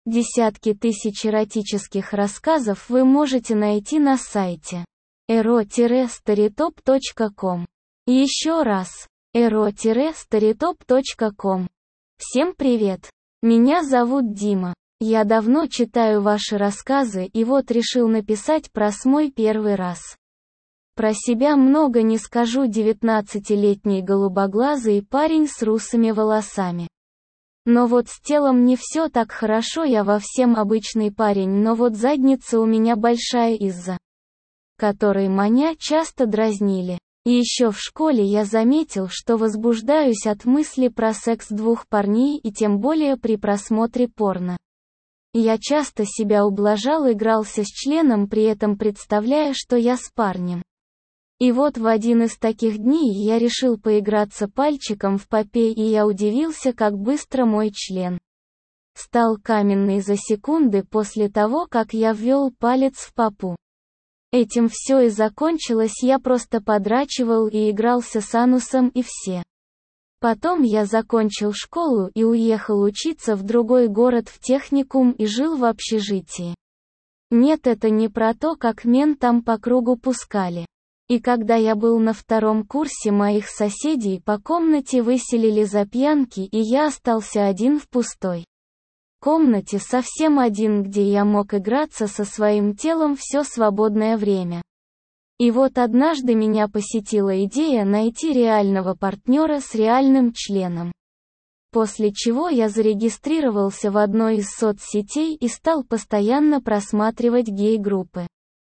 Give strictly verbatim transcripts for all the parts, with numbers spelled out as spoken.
Десятки тысяч эротических рассказов вы можете найти на сайте эро старитоп точка ком. Еще раз, эро старитоп точка ком. Всем привет! Меня зовут Дима. Я давно читаю ваши рассказы и вот решил написать про мой первый раз. Про себя много не скажу, девятнадцатилетний голубоглазый парень с русыми волосами. Но вот с телом не все так хорошо, я во всем обычный парень, но вот задница у меня большая, из-за которой меня часто дразнили. И еще в школе я заметил, что возбуждаюсь от мысли про секс двух парней и тем более при просмотре порно. Я часто себя ублажал, игрался с членом, при этом представляя, что я с парнем. И вот в один из таких дней я решил поиграться пальчиком в попе, и я удивился, как быстро мой член стал каменный за секунды после того, как я ввел палец в попу. Этим все и закончилось, я просто подрачивал и игрался с анусом и все. Потом я закончил школу и уехал учиться в другой город в техникум и жил в общежитии. Нет, это не про то, как мен там по кругу пускали. И когда я был на втором курсе, моих соседей по комнате выселили за пьянки, и я остался один в пустой комнате, совсем один, где я мог играться со своим телом все свободное время. И вот однажды меня посетила идея найти реального партнера с реальным членом. После чего я зарегистрировался в одной из соцсетей и стал постоянно просматривать гей-группы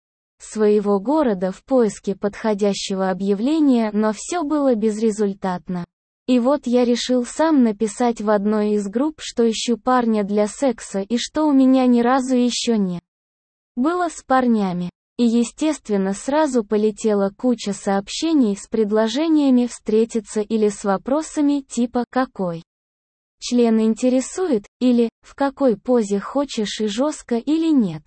своего города в поиске подходящего объявления, но все было безрезультатно. И вот я решил сам написать в одной из групп, что ищу парня для секса и что у меня ни разу еще не было с парнями. И естественно сразу полетела куча сообщений с предложениями встретиться или с вопросами типа «какой член интересует?» или «в какой позе хочешь и жестко или нет?».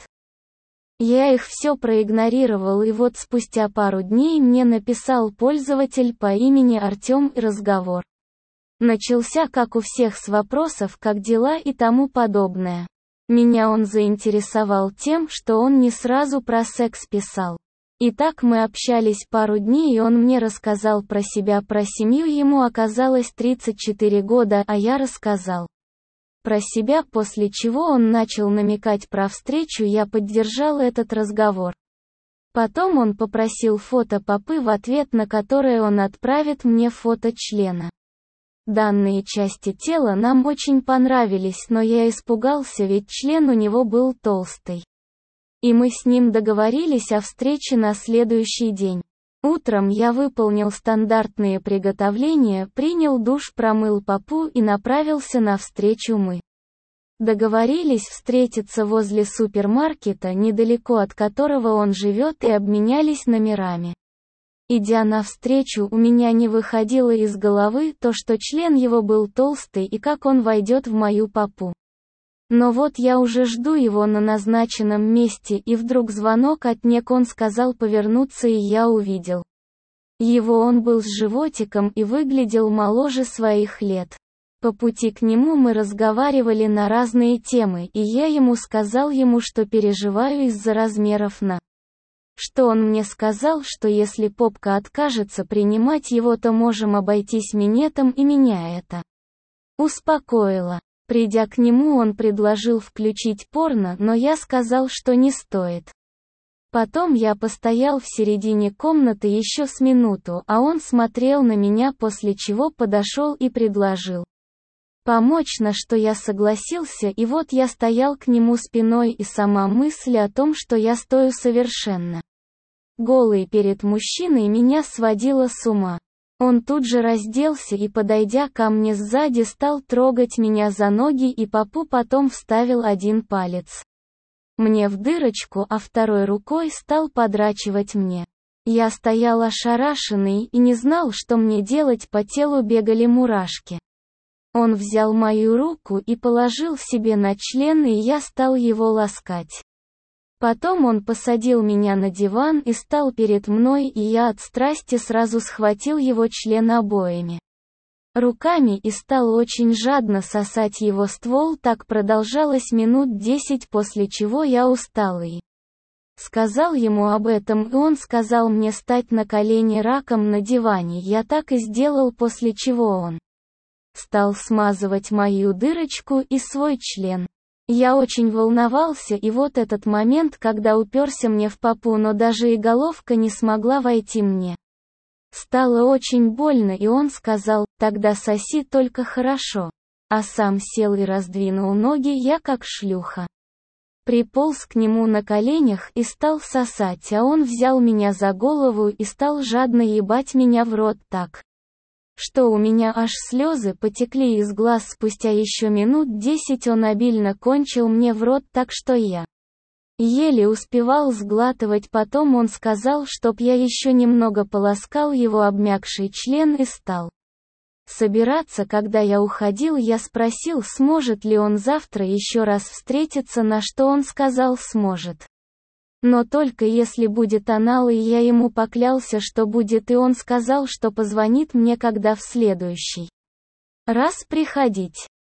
Я их все проигнорировал, и вот спустя пару дней мне написал пользователь по имени Артем, и разговор начался, как у всех, с вопросов «как дела?» и тому подобное. Меня он заинтересовал тем, что он не сразу про секс писал. И так мы общались пару дней, и он мне рассказал про себя, про семью, ему оказалось тридцать четыре года, а я рассказал про себя, после чего он начал намекать про встречу, я поддержал этот разговор. Потом он попросил фото попы, в ответ на которое он отправит мне фото члена. Данные части тела нам очень понравились, но я испугался, ведь член у него был толстый. И мы с ним договорились о встрече на следующий день. Утром я выполнил стандартные приготовления, принял душ, промыл попу и направился на встречу. Мы договорились встретиться возле супермаркета, недалеко от которого он живет, и обменялись номерами. Идя навстречу, у меня не выходило из головы то, что член его был толстый и как он войдет в мою попу. Но вот я уже жду его на назначенном месте, и вдруг звонок от Нек, он сказал повернуться, и я увидел его. Он был с животиком и выглядел моложе своих лет. По пути к нему мы разговаривали на разные темы, и я ему сказал ему, что переживаю из-за размеров, на что он мне сказал, что если попка откажется принимать его, то можем обойтись минетом, и меня это успокоило. Придя к нему, он предложил включить порно, но я сказал, что не стоит. Потом я постоял в середине комнаты еще с минуту, а он смотрел на меня, после чего подошел и предложил помочь, на что я согласился, и вот я стоял к нему спиной, и сама мысль о том, что я стою совершенно голый перед мужчиной, меня сводила с ума. Он тут же разделся и, подойдя ко мне сзади, стал трогать меня за ноги и попу, потом вставил один палец мне в дырочку, а второй рукой стал подрачивать мне. Я стоял ошарашенный и не знал, что мне делать, по телу бегали мурашки. Он взял мою руку и положил себе на член, и я стал его ласкать. Потом он посадил меня на диван и стал перед мной, и я от страсти сразу схватил его член обоими руками и стал очень жадно сосать его ствол. Так продолжалось минут десять, после чего я устал и сказал ему об этом, и он сказал мне стать на колени раком на диване. Я так и сделал, после чего он стал смазывать мою дырочку и свой член. Я очень волновался, и вот этот момент, когда уперся мне в попу, но даже и головка не смогла войти мне. Стало очень больно, и он сказал: «Тогда соси только хорошо». А сам сел и раздвинул ноги, я как шлюха приполз к нему на коленях и стал сосать, а он взял меня за голову и стал жадно ебать меня в рот так, что у меня аж слезы потекли из глаз. Спустя еще минут десять он обильно кончил мне в рот так, что я еле успевал сглатывать. Потом он сказал, чтоб я еще немного полоскал его обмякший член и стал собираться. Когда я уходил, я спросил, сможет ли он завтра еще раз встретиться, на что он сказал: сможет. Но только если будет анал, и я ему поклялся, что будет, и он сказал, что позвонит мне, когда в следующий раз приходить.